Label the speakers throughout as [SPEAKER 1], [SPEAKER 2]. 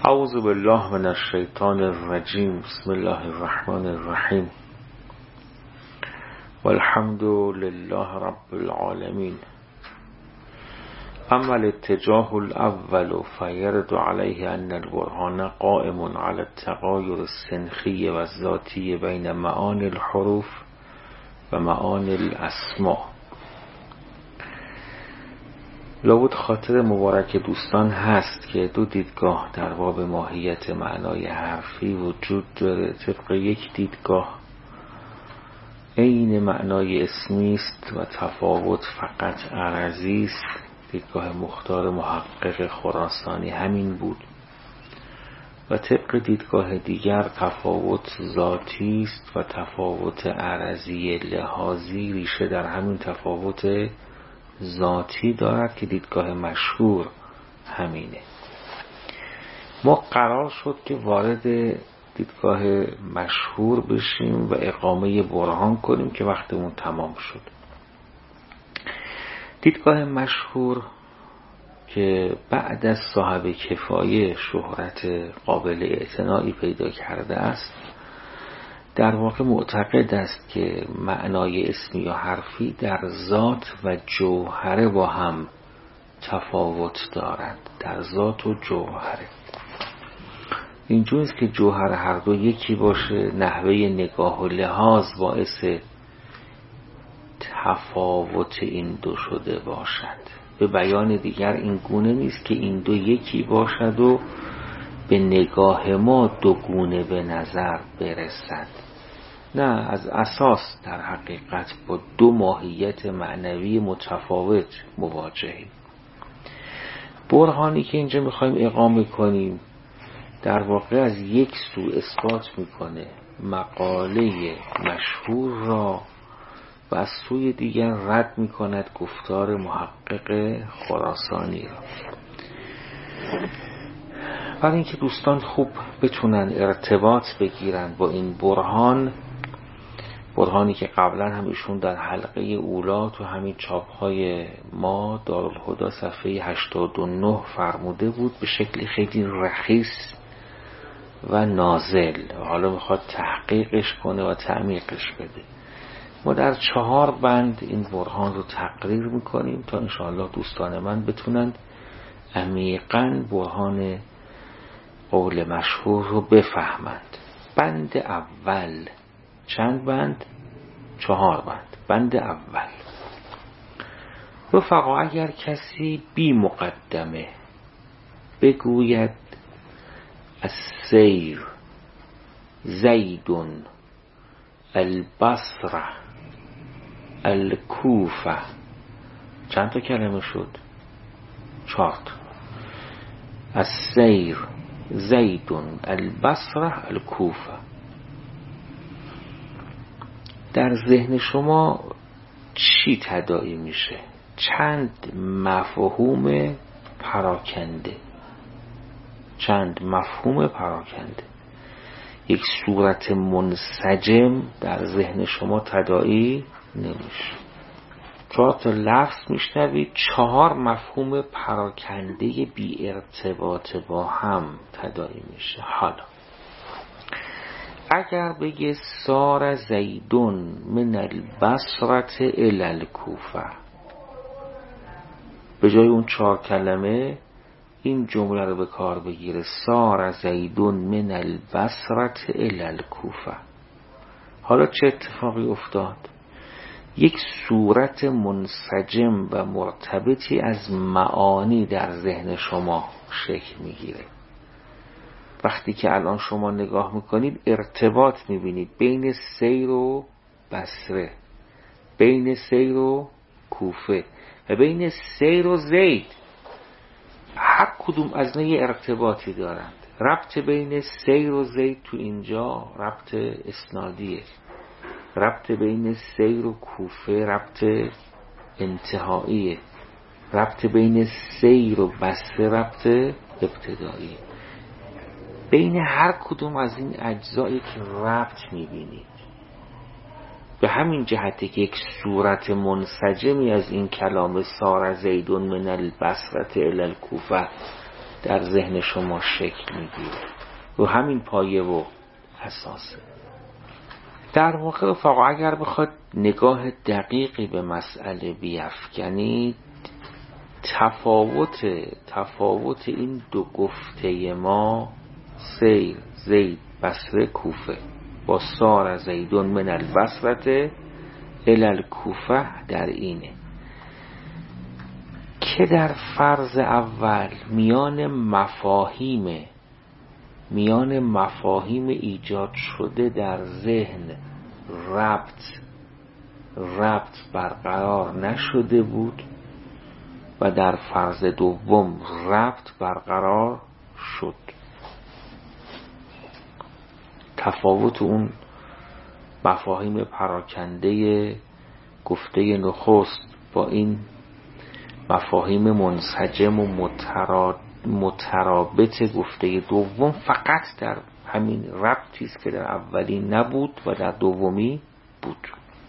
[SPEAKER 1] اعوذ بالله من الشیطان الرجیم. بسم الله الرحمن الرحیم. والحمد لله رب العالمین. اما الاتجاه الاول فيرد عليه ان البرهان قائم على التغاير السنخي والذاتي بين معاني الحروف و معاني الاسماء. لابد خاطر مبارک دوستان هست که دو دیدگاه در باب ماهیت معنای حرفی وجود داره. طبق یک دیدگاه عین معنای اسمی است و تفاوت فقط عرضی است. دیدگاه مختار محقق خراسانی همین بود. و طبق دیدگاه دیگر تفاوت ذاتی است و تفاوت عرضی لحاظی ریشه در همین تفاوت ذاتی دارد که دیدگاه مشهور همینه. ما قرار شد که وارد دیدگاه مشهور بشیم و اقامه برهان کنیم که وقتمون تمام شد. دیدگاه مشهور که بعد از صاحب کفایه شهرت قابل اعتنایی پیدا کرده است، در واقع معتقد است که معنای اسمی یا حرفی در ذات و جوهره با هم تفاوت دارند. در ذات و جوهره اینجور است که جوهر هر دو یکی باشه، نحوه نگاه و لحاظ باعث تفاوت این دو شده باشد. به بیان دیگر این گونه نیست که این دو یکی باشد و به نگاه ما دو گونه به نظر برسد. نه، از اساس در حقیقت با دو ماهیت معنوی متفاوت مواجهیم. برهانی که اینجا میخوایم اقامه کنیم در واقع از یک سو اثبات میکنه مقاله مشهور را و از سوی دیگر رد میکند گفتار محقق خراسانی را. برای اینکه دوستان خوب بتونن ارتباط بگیرن با این برهانی که قبلا هم ایشون در حلقه اولا تو همین چاپ‌های ما دارالهدی صفحه 89 فرموده بود، به شکل خیلی رخیص و نازل. حالا میخواد تحقیقش کنه و تعمیقش بده. ما در 4 بند این برهان رو تقریر میکنیم تا انشاءالله دوستان من بتونن عمیقاً برهان قول مشهور رو بفهمند. بند اول، چند بند؟ 4 بند. بند اول: رفقا، اگر کسی بی مقدمه بگوید السیر زیدون البصره الکوفه، چند تا کلمه شد؟ 4 تا. السیر زیدون البصره الکوفه. در ذهن شما چی تداعی میشه؟ چند مفهوم پراکنده. یک صورت منسجم در ذهن شما تداعی نمیشه. 4 تا لفظ میشنوید، 4 مفهوم پراکنده بی ارتباط با هم تداعی میشه. حالا اگر بگه سار زیدون من البصره الی الکوفه، به جای اون 4 کلمه این جمله رو به کار بگیره: سار زیدون من البصره الی الکوفه. حالا چه اتفاقی افتاد؟ یک صورت منسجم و مرتبطی از معانی در ذهن شما شکل میگیره. وقتی که الان شما نگاه میکنید ارتباط میبینید بین سیر و بصره، بین سیر و کوفه و بین سیر و زید. هر کدوم از نه ارتباطی دارند. ربط بین سیر و زید تو اینجا ربط اسنادیه، ربط بین سیر و کوفه ربط انتهاییه، ربط بین سیر و بصره ربط ابتداییه. بین هر کدوم از این اجزایی که ربط میبینید. به همین جهته که یک صورت منسجمی از این کلام سار زیدون من البصره الی الکوفه در ذهن شما شکل میگیره، رو همین پایه و اساسه. در واقع رفقا اگر بخواد نگاه دقیقی به مسئله بیفکنید، تفاوت این دو گفته ما سیر زید بصره کوفه با سار زیدون من البصرة الی الکوفه در اینه که در فرض اول میان مفاهیم ایجاد شده در ذهن ربط برقرار نشده بود و در فرض دوم ربط برقرار شد. تفاوت اون مفاهیم پراکنده گفته نخست با این مفاهیم منسجم و مترابط گفته دوم فقط در همین ربطی است که در اولی نبود و در دومی بود.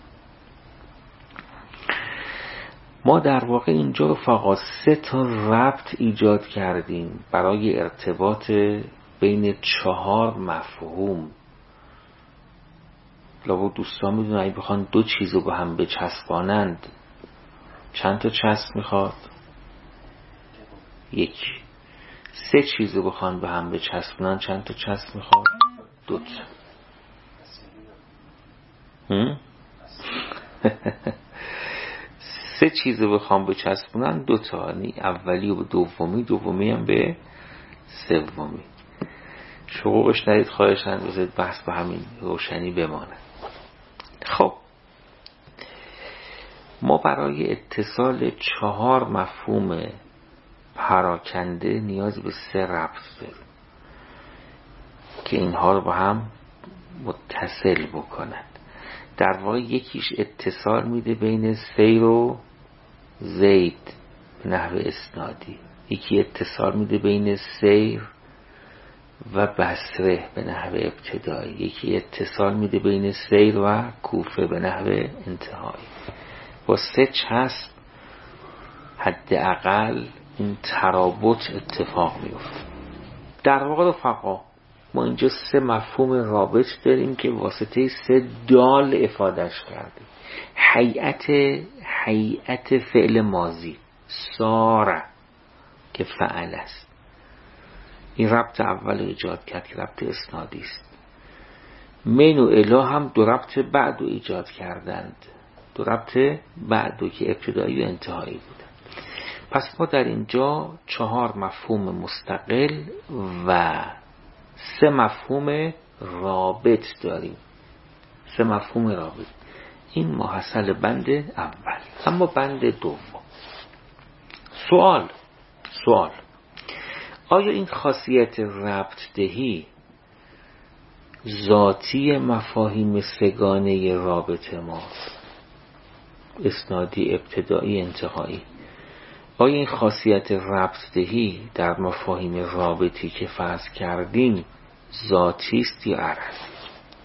[SPEAKER 1] ما در واقع اینجا رو فقط 3 ربط ایجاد کردیم برای ارتباط بین 4 مفهوم. لابد دوستان میدونن اگه بخوان 2 چیز رو به هم بچسبانند چند تا چسب میخواد؟ 1. 3 چیز رو بخوان به هم بچسبونن چند تا چسب میخواد؟ 2 تا. 3 چیز رو بخوام بچسبونن 2 تا، یعنی اولی و دومی هم به سومی. شروعش ندید خواهشن بذارید بحث به همین روشنی بمانه. خب ما برای اتصال 4 مفهوم پراکنده نیاز به 3 ربط داریم که اینها رو با هم متصل بکنند. در واقع یکیش اتصال میده بین سیر و زید به نحو اسنادی، یکی اتصال میده بین سیر و بصره به نحو ابتدایی، یکی اتصال میده بین سیر و کوفه به نحو انتهایی. با 3 چسب حداقل این ترابط اتفاق میفته. در واقع رفقا ما اینجا 3 مفهوم رابط داریم که واسطه 3 دال افادهش کردیم. هیئت فعل ماضی ساره که فعل است، این ربط اول ایجاد کرد که ربط اسنادی است. من و اله هم 2 ربط بعد رو ایجاد کردند، 2 ربط بعد که ابتدایی و انتهایی بودند. پس ما در اینجا 4 مفهوم مستقل و 3 مفهوم رابط داریم. 3 مفهوم رابط. این محصل بند اول. اما بند دوم، سوال آیا این خاصیت ربط دهی ذاتی مفاهیم سگانه رابط ما اسنادی ابتدایی انتهایی، آیا این خاصیت ربط دهی در مفاهیم رابطی که فرض کردیم ذاتی است یا عرضی؟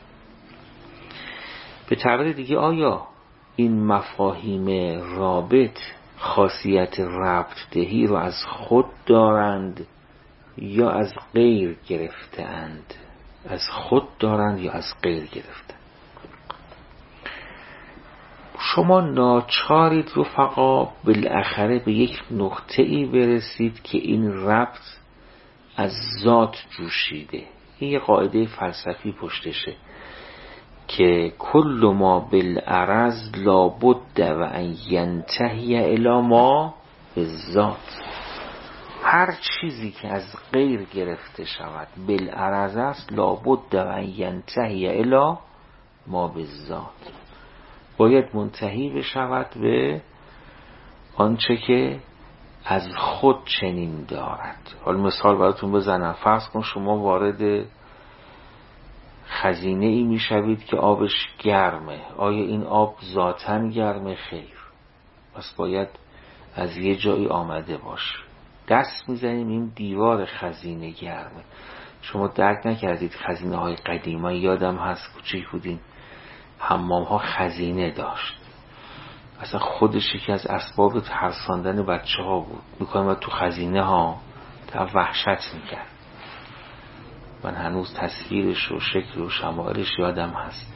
[SPEAKER 1] به تعبیر دیگه آیا این مفاهیم رابط خاصیت ربط دهی رو از خود دارند یا از غیر گرفتند؟ از خود دارند یا از غیر گرفتند؟ شما ناچارید رفقا بالاخره به یک نقطه‌ای برسید که این ربط از ذات جوشیده. این یه قاعده فلسفی پشتشه که کل ما بالعرض لابد و ان ینتهی الی ما بالذات. هر چیزی که از غیر گرفته شود بالعرض است لابد و ان ینتهی الی ما بالذات، باید منتهی بشود به آنچه که از خود چنین دارد. حالا مثال براتون بزنم. فرض کن شما وارد خزینه ای میشوید که آبش گرمه. آیا این آب ذاتاً گرمه؟ خیر. پس باید از یه جایی آمده باشه. دست میزنیم این دیوار خزینه گرمه. شما درک نکردید خزینه های قدیما، یادم هست کوچیک بودیم حمام ها خزینه داشت. اصلا خودش یکی از اسباب ترساندن بچه ها بود. میکنم تو خزینه ها در وحشت میکرد. من هنوز تصویرش و شکل و شمایلش یادم هست.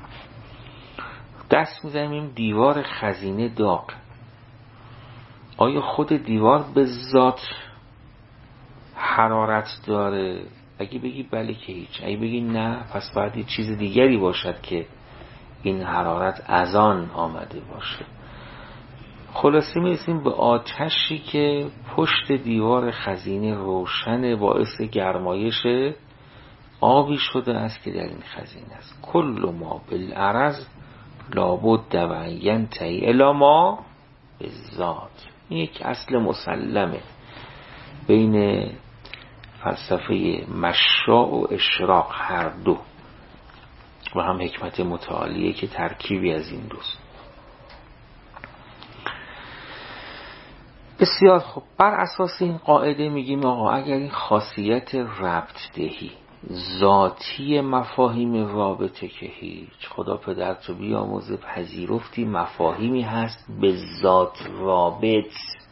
[SPEAKER 1] دست میزنیم دیوار خزینه داغ. آیا خود دیوار به ذات حرارت داره؟ اگه بگی بله که هیچ. اگه بگی نه پس باید یه چیز دیگری باشد که این حرارت از آن آمده باشه. خلاصه میرسیم به آتشی که پشت دیوار خزینه روشن، باعث گرمایش آبی شده است که در این خزینه است. کل ما بالعرض لابد و ان ینتهی الی ما بالذات. این یک اصل مسلمه بین فلسفه مشاع و اشراق هر دو، و هم حکمت متعالیه که ترکیبی از این دوست. بسیار خوب. بر اساس این قاعده میگیم آقا اگر این خاصیت ربط دهی ذاتی مفاهیم رابطه که هیچ، خدا پدرتو بیاموزه، پذیرفتی مفاهیمی هست به ذات رابط.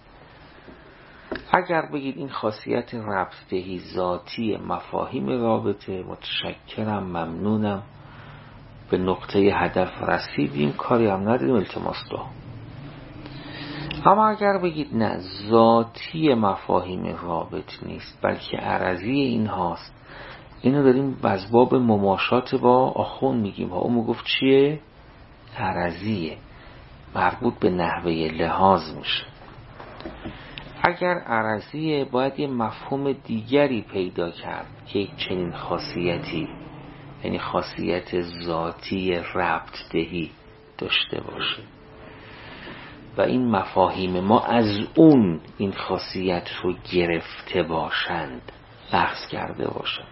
[SPEAKER 1] اگر بگید این خاصیت ربط دهی ذاتی مفاهیم رابطه، متشکرم، ممنونم، به نقطه هدف رسیدیم، کاری هم نداریم، التماس دعا. اما اگر بگید نه ذاتی مفاهیم رابط نیست بلکه عرضی این هاست، اینو داریم از باب مماشات با آخون میگیم. اون میگفت چیه؟ عرضیه، مربوط به نحوه لحاظ میشه. اگر عرضیه باید یه مفهوم دیگری پیدا کرد که یک چنین خاصیتی، یعنی خاصیت ذاتی ربط دهی داشته باشه و این مفاهیم ما از اون این خاصیت رو گرفته باشند، بحث کرده باشند.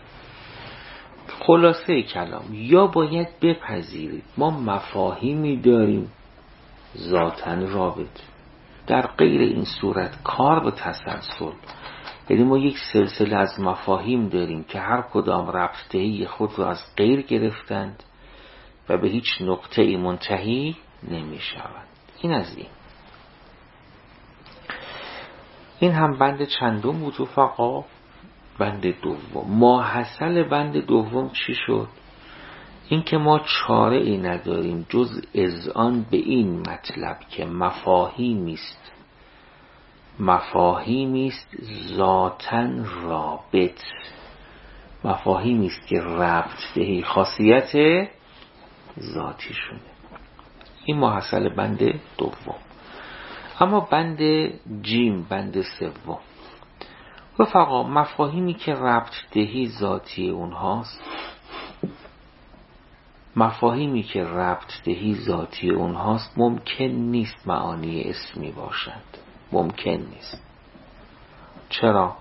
[SPEAKER 1] خلاصه کلام، یا باید بپذیرید ما مفاهیمی داریم ذاتاً رابط، در غیر این صورت کار به تسلسل، یعنی ما یک سلسله از مفاهیم داریم که هر کدام ربطه‌ای خود را از غیر گرفتند و به هیچ نقطه‌ای منتهی نمی شوند. این از این هم بند چندم بود رفقا؟ بند دوم. ماحصل بند دوم چی شد؟ این که ما چاره ای نداریم جز اذعان به این مطلب که مفاهیمی است ذاتاً رابط، مفاهیمی است که ربط دهی خاصیت ذاتی شده. این ماحصل بند دوم. اما بند جیم، بند سوم، رفقا مفاهیمی که ربط دهی ذاتی اونهاست، مفاهیمی که ربط دهی ذاتی اونهاست ممکن نیست معانی اسمی باشند، ممکن نیست. چرا؟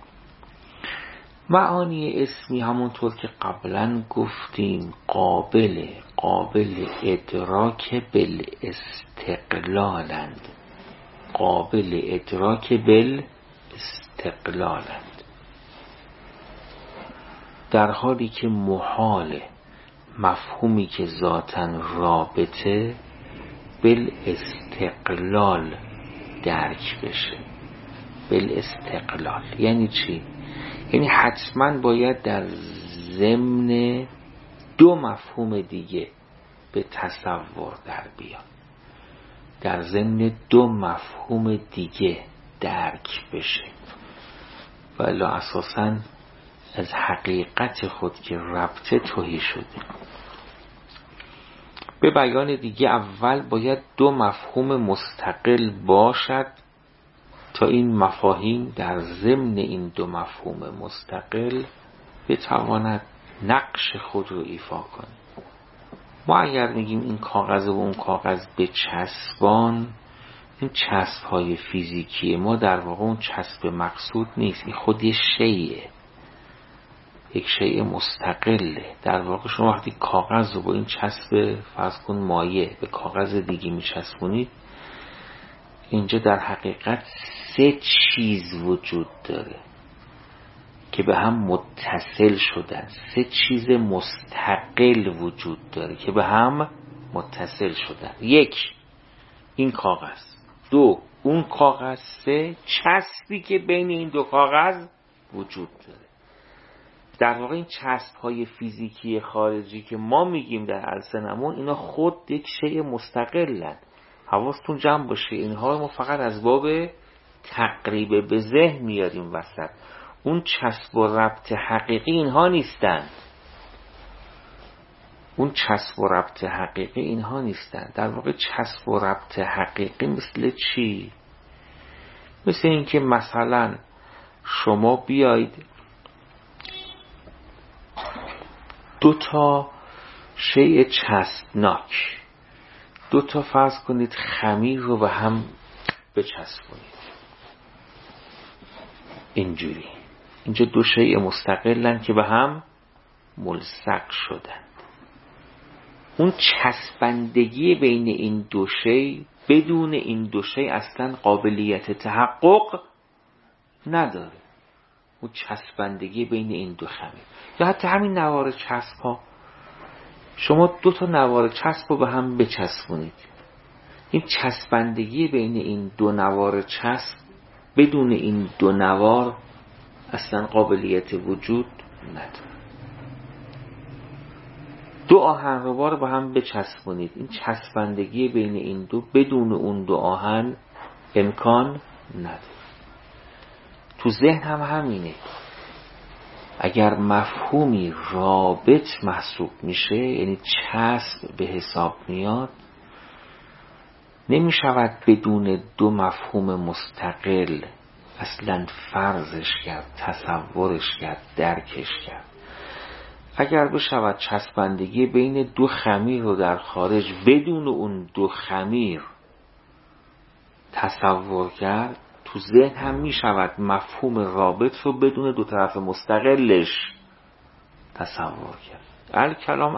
[SPEAKER 1] معانی اسمی همونطور که قبلا گفتیم قابل ادراک بالاستقلالند، قابل ادراک بالاستقلالند، در حالی که محال مفهومی که ذاتاً رابطه بالاستقلال درک بشه. بالاستقلال یعنی چی؟ یعنی حتما باید در ضمن دو مفهوم دیگه به تصور در بیاد، در ضمن دو مفهوم دیگه درک بشه، ولی اساساً از حقیقت خود که ربطه تهی شده. به بیان دیگه اول باید دو مفهوم مستقل باشد تا این مفاهیم در ضمن این دو مفهوم مستقل بتواند نقش خود رو ایفا کنه. ما اگر میگیم این کاغذ و اون کاغذ به چسبان، این چسب های فیزیکی ما در واقع اون چسب مقصود نیست، این خود یه شیئه، یک شیء مستقله. در واقع شما وقتی کاغذ رو با این چسب فرض کن مایع به کاغذ دیگه میچسبونید، اینجا در حقیقت سه چیز وجود داره که به هم متصل شدن، سه چیز مستقل وجود داره که به هم متصل شدن. یک، این کاغذ. دو، اون کاغذ 3 چسبی که بین این دو کاغذ وجود داره. در واقع این چسب های فیزیکی خارجی که ما میگیم در السنمون، اینا خود یک شیء مستقلن. حواستون جمع باشه اینها ما فقط از باب تقریب به ذهن میاریم وسط. اون چسب و ربط حقیقی اینها نیستند. اون چسب و ربط حقیقی اینها نیستند. در واقع چسب و ربط حقیقی مثل چی؟ مثل این که مثلا شما بیاید 2 شیء چسبناک، 2 فرض کنید خمیر رو به هم بچسبونید اینجوری. اینجا 2 شیء مستقلن که به هم ملصق شدن. اون چسبندگی بین این 2 شیء بدون این 2 شیء اصلا قابلیت تحقق نداره. اون چسبندگی بین این 2 خمیر، یا حتی همین نوار چسب ها، شما 2 نوار چسب رو به هم بچسبونید، این چسبندگی بین این 2 نوار چسب بدون این 2 نوار اصلا قابلیت وجود نداره. 2 آهن رو به هم بچسبونید، این چسبندگی بین این 2 بدون اون 2 آهن امکان نداره. تو ذهن هم همینه. اگر مفهومی رابط محسوب میشه، یعنی چسب به حساب میاد، نمی شود بدون 2 مفهوم مستقل اصلا فرضش کرد، تصورش کرد، درکش کرد. اگر بشود چسبندگی بین 2 خمیر رو در خارج بدون اون 2 خمیر تصور کرد، تو ذهن هم می شود مفهوم رابط رو بدون 2 طرف مستقلش تصور کرد. الکلام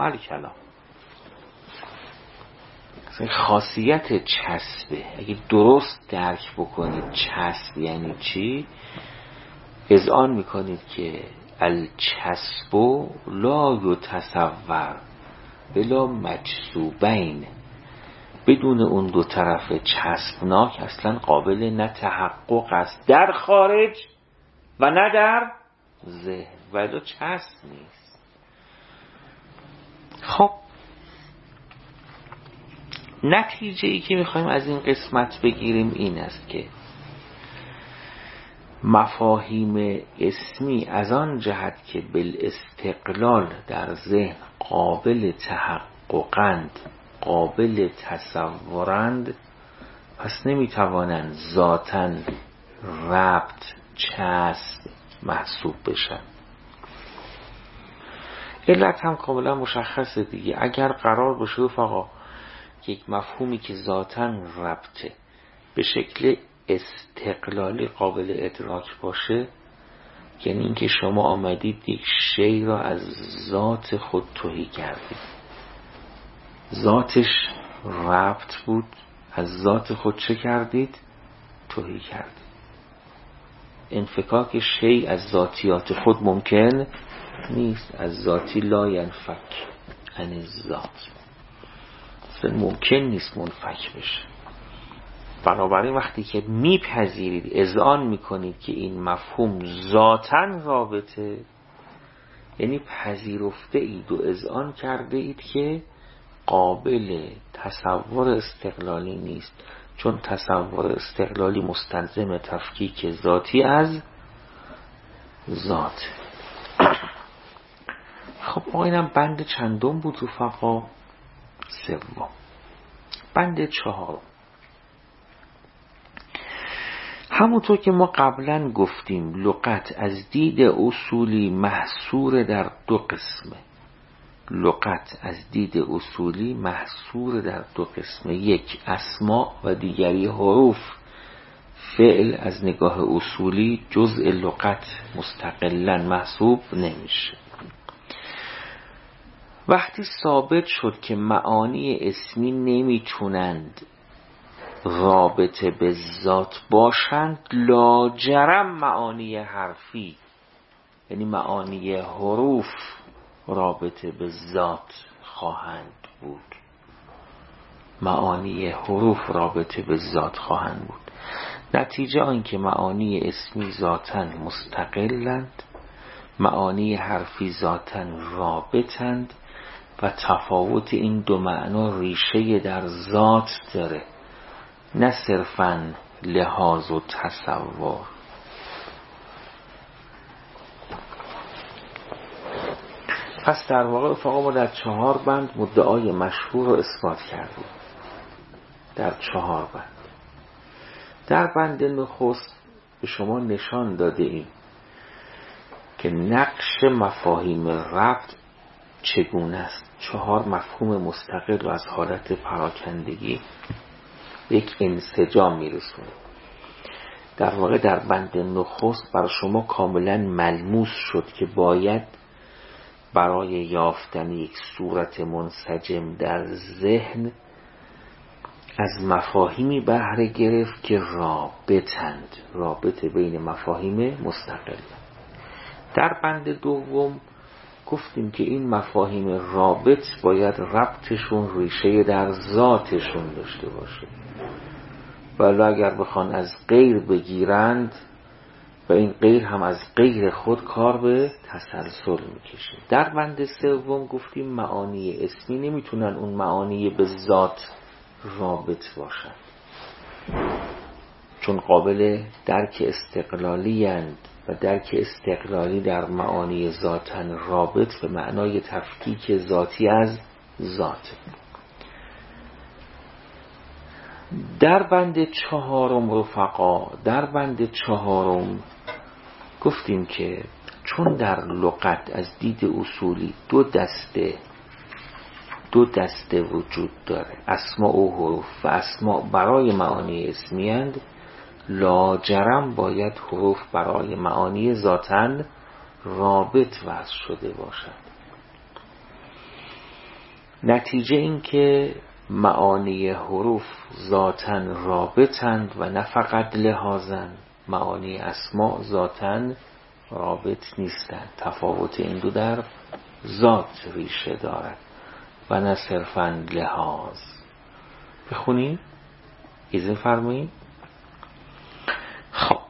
[SPEAKER 1] خاصیت چسبه. اگه درست درک بکنید چسب یعنی چی، اذعان میکنید که الچسب لا یتصور بلا مجذوبین. بدون اون 2 طرف چسبناک اصلا قابل نه تحقق است در خارج و نه در ذهن، ولی چسب نیست. خب نتیجه ای که میخوایم از این قسمت بگیریم این است که مفاهیم اسمی از آن جهت که بالاستقلال در ذهن قابل تحققند، قابل تصورند، پس نمیتوانند ذاتاً ربط چسب محسوب بشن. علت هم کاملا مشخصه دیگه. اگر قرار باشه رفقا یک مفهومی که ذاتاً ربطه به شکل استقلالی قابل ادراک باشه، یعنی اینکه شما آمدید یک شی را از ذات خود تهی کردید، ذاتش ربط بود، از ذات خود چه کردید؟ تهی کردید. انفکاک شی از ذاتیات خود ممکن نیست. از ذاتی لا ینفک عن الذات، اصلا ممکن نیست منفک بشه. بنابراین وقتی که میپذیرید، اذعان میکنید که این مفهوم ذاتاً رابطه، یعنی پذیرفته اید و اذعان کرده اید که قابل تصور استقلالی نیست، چون تصور استقلالی مستلزم تفکیک ذاتی از ذات. خب اینم بند چندم بود رفقا؟ 3. بند 4. همونطور که ما قبلا گفتیم لغت از دید اصولی محصور در 2 قسمه. لغت از دید اصولی محصور در 2 قسمه، یک اسما و دیگری حروف. فعل از نگاه اصولی جزء لغت مستقلا محسوب نمیشه. وقتی ثابت شد که معانی اسمی نمیتونند رابطه به ذات باشند، لاجرم معانی حرفی یعنی معانی حروف رابطه به ذات خواهند بود. معانی حروف رابطه به ذات خواهند بود. نتیجه آن که معانی اسمی ذاتاً مستقلند، معانی حرفی ذاتاً رابطند و تفاوت این دو معنا ریشه در ذات داره، نه صرفاً لحاظ و تصور. پس در واقع رفقا ما در 4 بند مدعای مشهور رو اثبات کردیم. در 4 بند. در بند نخست به شما نشان داده ایم که نقش مفاهیم ربط چگونه است. 4 مفهوم مستقل رو از حالت پراکندگی یک انسجام میرسونه. در واقع در بند نخست برای شما کاملا ملموس شد که باید برای یافتن یک صورت منسجم در ذهن از مفاهیمی بهره گرفت که رابطند، رابطه بین مفاهیم مستقل. در بند دوم گفتیم که این مفاهیم رابط باید ربطشون ریشه در ذاتشون داشته باشه، ولی اگر بخوان از غیر بگیرند و این غیر هم از غیر خود کار به تسلسل میکشه. در بند سوم گفتیم معانی اسمی نمیتونن اون معانی به ذات رابط باشن، چون قابل درک استقلالی اند و درک استقلالی در معانی ذاتن رابط به معنای تفکیک ذاتی از ذات. در بند 4 رفقا، در بند 4 گفتیم که چون در لغت از دید اصولی دو دسته وجود داره، اسماء و حروف، و اسماء برای معانی اسمی اند، لاجرم باید حروف برای معانی ذاتن رابط وضع شده باشد. نتیجه این که معانی حروف ذاتن رابطند و نه فقط لحاظن، معانی اسماء ذاتن رابط نیستند. تفاوت این دو در ذات ریشه دارد و نه صرفاً لحاظ. بخونیم؟ اجازه فرمایید. خب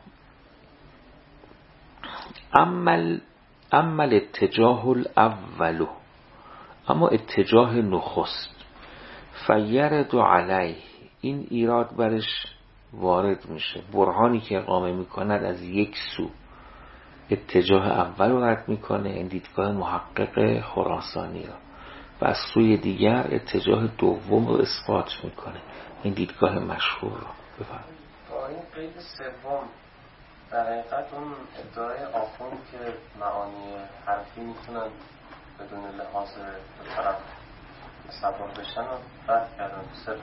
[SPEAKER 1] اما الاتجاه الاول، اما اتجاه نخست، فیرد علیه، این ایراد برش وارد میشه. برهانی که اقامه میکند از یک سو اتجاه اول رو رد میکنه، این دیدگاه محقق خراسانی را، و از سوی دیگر اتجاه دوم رو اثبات میکنه، این دیدگاه مشهور رو. بفرمایید.
[SPEAKER 2] با این قید سوم در حقیقت اون ادعای آخوند که معانی حرفی میتونن بدون لحاظ دو طرف تصور بشن و رد کردن. صرف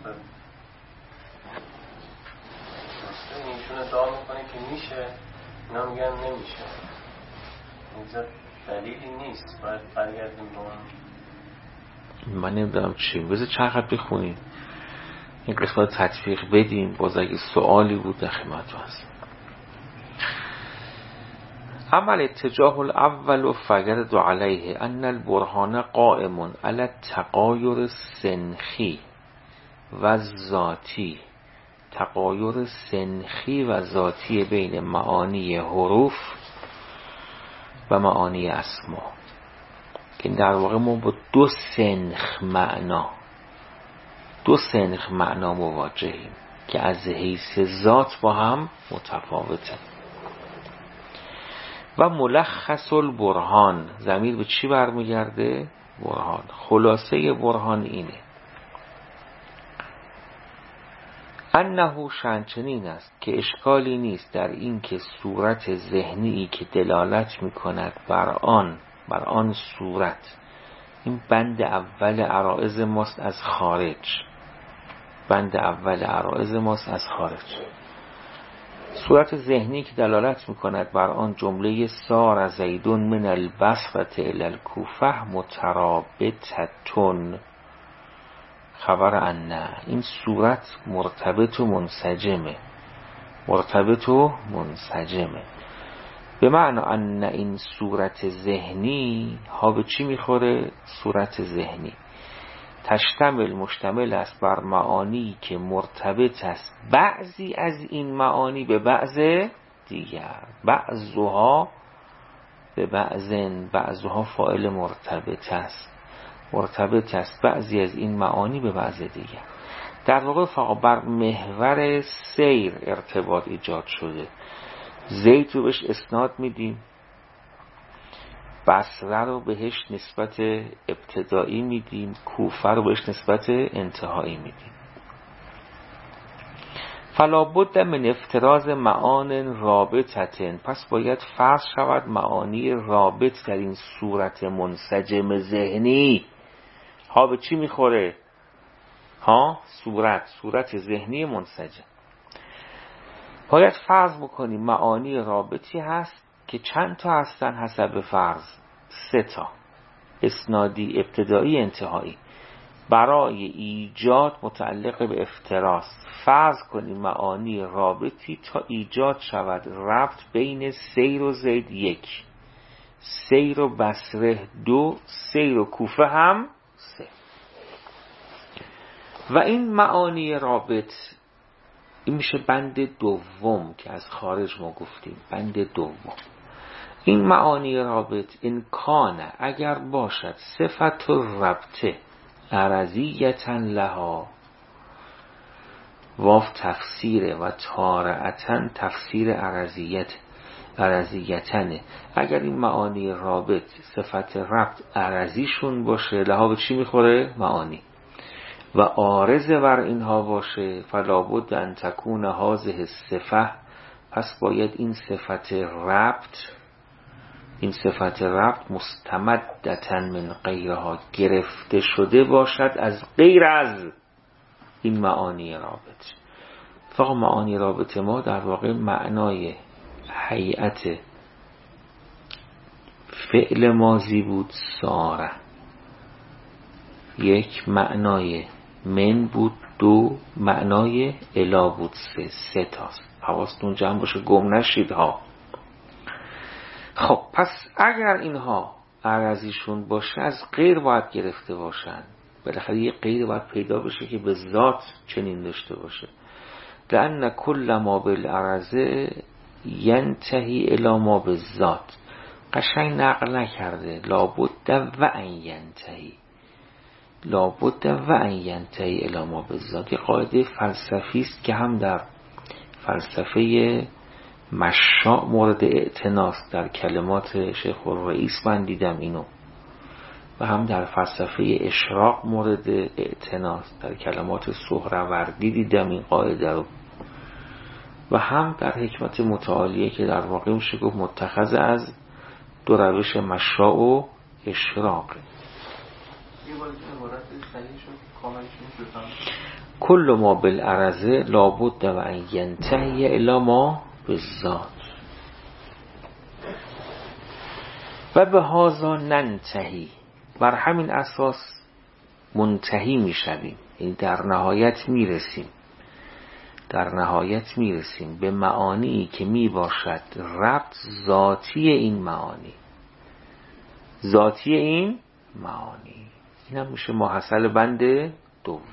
[SPEAKER 2] اینشون ادعا میکنه که میشه، اینا میگن نمیشه. اینجا دلیلی نیست، باید برگردیم به اون.
[SPEAKER 1] من نمیدونم چی بذار چند خط بخونیم این قسمت تطبیق بدیم، باز اگه سوالی بود در خدمتتون هستم. اما الاتجاه الاول فیرد علیه ان البرهان قائم علی التغایر سنخی و ذاتی، تغایر سنخی و ذاتی بین معانی حروف و معانی اسما، که در واقع ما با دو سنخ معنا مواجهیم که از حیث ذات با هم متفاوته. و ملخص البرهان، ضمیر به چی برمیگرده؟ برهان. خلاصه برهان اینه انه شأنچنین است که اشکالی نیست در این که صورت ذهنی که دلالت میکند بر آن صورت، این بند اول عرائض ماست از خارج، بند اول عرائض ماست از خارج، صورت ذهنی که دلالت میکند بر آن جمله سار زید من البصره الی الکوفه مترابطتون، خبر ان این صورت مرتبط و منسجمه، به معنی ان این صورت ذهنی ها به چی میخوره؟ صورت ذهنی تشتمل مشتمل است بر معانی که مرتبط است بعضی از این معانی به بعض دیگر. بعضها به بعضن، بعضها فاعل مرتبط است بعضی از این معانی به بعض دیگر. در واقع فقط بر محور سیر ارتباط ایجاد شده. زید رو بهش اسناد میدیم، بصره رو بهش نسبت ابتدایی میدیم، کوفه رو بهش نسبت انتهایی میدیم. فلا بد من افتراض معان رابطتن، پس باید فرض شود معانی رابط در این صورت منسجم ذهنی. ها به چی میخوره؟ ها صورت ذهنی منسجم. باید فرض بکنیم معانی رابطی هست که چند تا هستن حسب فرض؟ 3 تا، اسنادی، ابتدایی، انتهایی. برای ایجاد متعلق به افتراض فرض کنیم معانی رابطی تا ایجاد شود ربط بین سیر و زید 1، سیر و بصره 2، سیر و کوفه هم 3. و این معانی رابط این میشه بند دوم که از خارج ما گفتیم. بند دوم، این معانی رابط امکانه اگر باشد صفت ربطه عرضیتا لها، واف تفسیره و تارعتا تفسیر عرضیتنه. اگر این معانی رابط صفت ربط عرضیشون باشه، لها به چی میخوره؟ معانی. و عارض بر اینها باشه، فلا بد ان تکون هذه الصفه، پس باید این صفت ربط مستمدتا من غیرها، گرفته شده باشد از غیر از این معانی رابط. فقط معانی رابط ما در واقع معنای هیئت فعل ماضی بود، ساره 1، معنای من بود 2، معنای الا بود 3 تاست. حواستون جمع باشه گم نشید ها. خب پس اگر اینها عرضیشون باشه از غیر باید گرفته باشن. بالاخره یه غیر باید پیدا بشه که به ذات چنین داشته باشه. لأن کل ما بالعرضه ینتهی الی ما بالذات. قشنگ نقل نکرده لابد و ان ینتهی الی ما بالذات. یه قاعده فلسفی است که هم در فلسفه مشاء مورد اعتناست، در کلمات شیخ الرئیس من دیدم اینو، و هم در فلسفه اشراق مورد اعتناست، در کلمات سهروردی دیدم این قاعده رو، و هم در حکمت متعالیه که در واقع میشه گفت متخذ از 2 روش مشاء و اشراق. کل ما بالعرضه لابد و ان ینتهی الی ما بالذات و به هذا ننتهی. بر همین اساس منتهی میشویم، یعنی در نهایت میرسیم به معانی که می باشد ربط ذاتی این معانی. این هم میشه محصل بند دوم.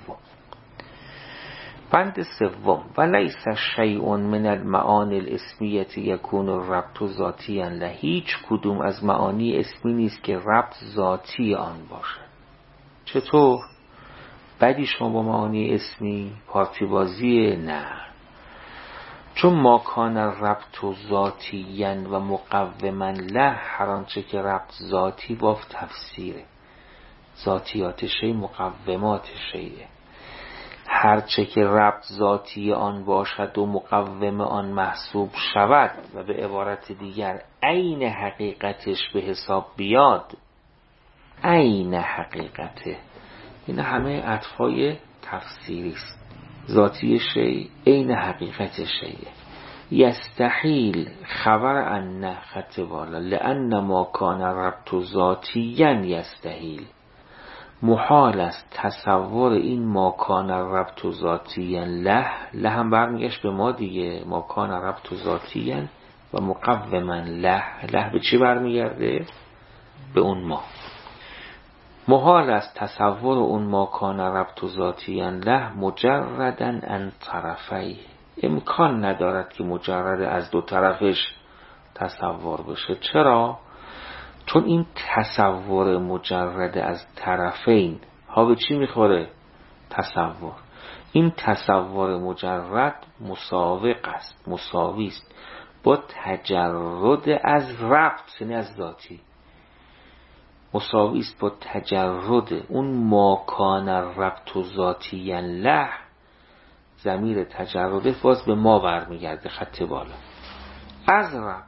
[SPEAKER 1] بند سوم، و لیس شیء من المعانی الاسمیه یکون الربط ذاتیا له. هیچ کدوم از معانی اسمی نیست که ربط ذاتی آن باشد. چطور؟ بعدی شما با معانی اسمی پارتی بازیه؟ نه، چون ما کان ربط ذاتیا و مقوما له، هر آنچه که ربط ذاتی با تفسیره، ذاتیات شی مقومات شیه. هر چه که ربط ذاتی آن باشد و مقوم آن محسوب شود و به عبارت دیگر عین حقیقتش به حساب بیاد، عین حقیقته، این همه عطفای تفسیری است. ذاتی شی عین حقیقت شیه. یستحیل خبر ان خط بالا لان ما کان ربط ذاتیا یستحیل. محال است تصور این ما کان ربط ذاتیا له هم برمیگشت به ما دیگه. ما کان ربط ذاتیا و مقوما له به چی برمیگرده؟ به اون ما. محال است تصور اون ما کان ربط ذاتیاً له مجرداً عن طرفی، امکان ندارد که مجرد از دو طرفش تصور بشه. چرا؟ چون این تصور مجرد از طرفین ها به چی میخوره؟ تصور. این تصور مجرد مساوق است، مساوی است با تجرد از ربط، یعنی از ذاتی، مساوی است با تجرد اون ما کان ربط ذاتی له. ضمیر تجرد باز به ما برمیگرده، خط بالا. از ربط،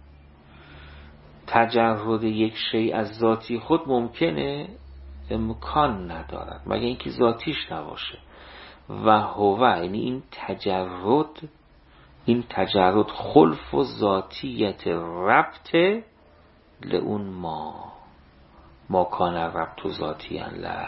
[SPEAKER 1] تجرد یک شیء از ذاتی خود ممکنه؟ امکان ندارد مگر اینکه ذاتیش نباشه. و هو، یعنی این تجرد خلف و ذاتیت ربط لئون ما کان ربط ذاتیاً له،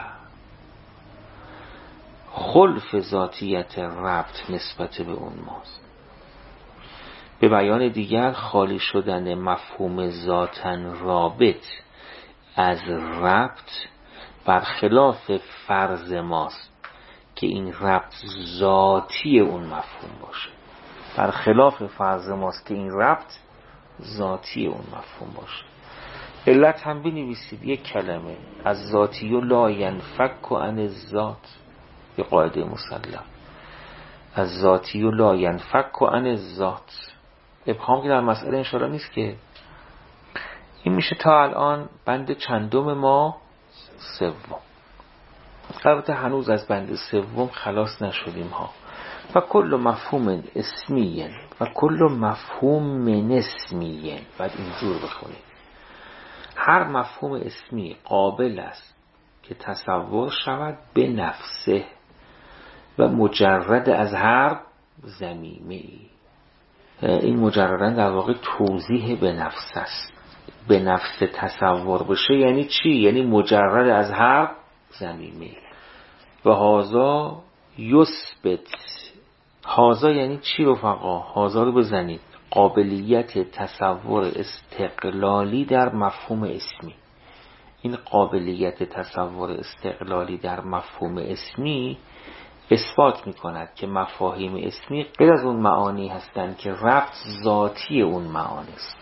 [SPEAKER 1] خلف ذاتیت ربط نسبت به اون ماست. به بیان دیگر خالی شدن مفهوم ذاتن رابط از ربط برخلاف فرض ماست که این ربط ذاتی اون مفهوم باشه. برخلاف فرض ماست که این ربط ذاتی اون مفهوم باشه. علت هم بنویسید، یک کلمه، از ذاتی و لا ینفک عن الذات، یه قاعده مسلم، از ذاتی و لا ینفک عن الذات. ابهام که در مسئله انشاءالله نیست که. این میشه تا الان بند چندم ما؟ سوم. البته هنوز از بند سوم خلاص نشدیم ها. و کل مفهوم اسمی و کل مفهوم اسمی، باید اینجور بخونید، هر مفهوم اسمی قابل است که تصور شود به نفسه و مجرد از هر ضمیمه ای. این مجردا در واقع توضیح به نفس است. به نفس تصور بشه یعنی چی؟ یعنی مجرد از هر ضمیمه. و هازا یثبت، هازا یعنی چی رفقا؟ هازا رو بزنید، قابلیت تصور استقلالی در مفهوم اسمی. این قابلیت تصور استقلالی در مفهوم اسمی اثبات می‌کند که مفاهیم اسمی غیر از اون معانی هستند که ربط ذاتی اون معانی است.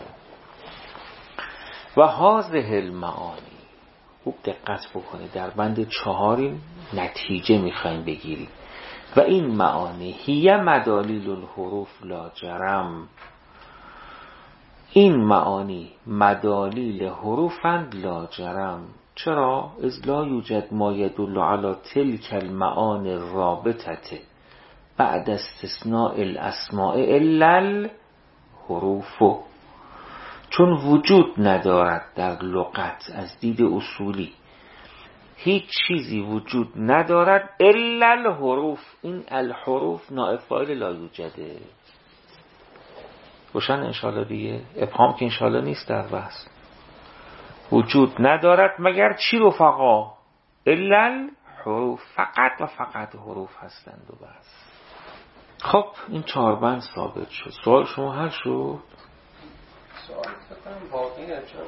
[SPEAKER 1] و هذه المعانی، خوب دقت بکنید، در بند 4 نتیجه می‌خوایم بگیریم. و این معانی هی مدالیل الحروف لا جرم، این معانی مدالیل حروفند لا جرم. چرا؟ اذ لا یوجد ما یدل علی تلک المعانی الرابطه بعد استثناء الاسماء الا الحروف، چون وجود ندارد در لغت از دید اصولی هیچ چیزی وجود ندارد الا الحروف. این الحروف نائب فاعل لا یوجده. روشن انشاءالله دیگه. ابهام که انشاءالله نیست در بحث. وجود ندارد مگر چی رفقا؟ الا الحروف، فقط و فقط حروف هستند و بس. خب این 4 بند ثابت شد. سوال شما حل شد؟
[SPEAKER 2] سوال فکرم باقیه، چون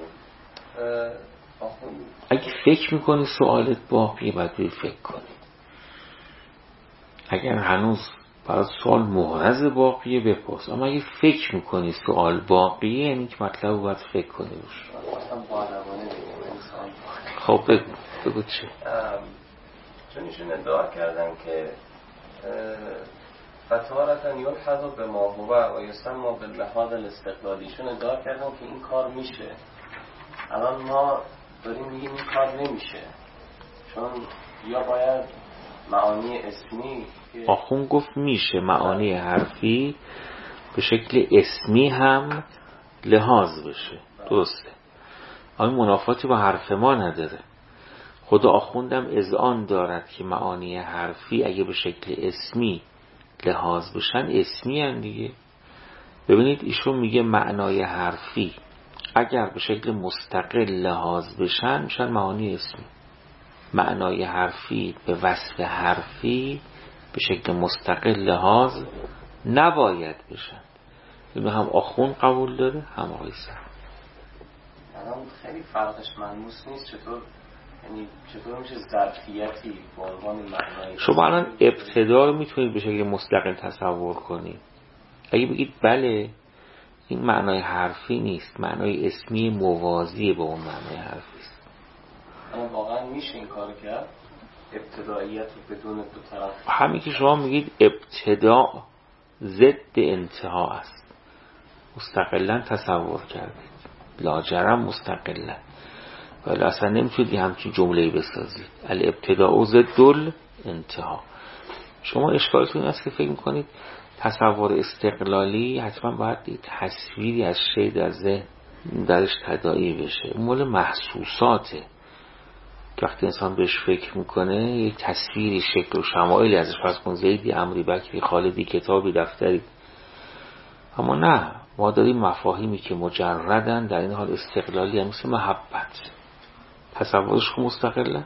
[SPEAKER 1] اگه فکر میکنی سوالت باقیه باید فکر کنی. اگر هنوز برای سوال محرز باقیه بپرس، اما اگه فکر میکنی سوال باقیه یعنی که مطلب باید فکر کنی روش. خب بگو چه؟
[SPEAKER 2] چون ایشون ادعا کردن که فتوارتا یلحظ به ما هو و یسمى باللحاظ الاستقلالیشون ادعا کردن که این کار میشه. الان ما داریم میگیم این کار نمیشه، چون یا باید معانی اسمی
[SPEAKER 1] آخون گفت میشه معانی حرفی به شکل اسمی هم لحاظ بشه. درسته، اما منافاتی با حرف ما نداره. خدا آخوندم اذعان دارد که معانی حرفی اگه به شکل اسمی لحاظ بشن اسمی هم دیگه. ببینید ایشون میگه معنای حرفی اگر به شکل مستقل لحاظ بشن میشن معانی اسمی. معنای حرفی به وصف حرفی به شکل مستقل لحاظ نباید بشن. اینو هم آخون قبول داره هم آقای سر.
[SPEAKER 2] الان خیلی فرقش ملموس نیست. چطور یعنی چطور میشه ظرفیتی به عنوان معنای
[SPEAKER 1] شما الان ابتدا رو میتونید به شکل مستقل تصور کنید. اگه بگید بله این معنای حرفی نیست، معنای اسمی موازی به اون معنای حرفی است.
[SPEAKER 2] اما واقعا میشه این کار کرد؟ ابتداییت رو بدون دو طرف؟
[SPEAKER 1] همین که شما میگید ابتدا ضد انتها است، مستقلا تصور کردید، لاجرم مستقلا، ولی اصلا نمیتونید همچین جمله‌ای بسازید الابتداء ضد الانتها. شما اشکالتون این است که فکر میکنید تصور استقلالی حتما باید تصویری از شی در ذهن درش تداعی بشه. اون مال محسوساته که وقتی انسان بهش فکر میکنه یک تصویری، شکل و شمایلی ازش، فرض کن زیدی، عمری، بکری، خالدی، کتابی، دفتری. اما نه، ما داریم مفاهیمی که مجردن در این حال استقلالی هم، مثل محبت. تصورش خود مستقله،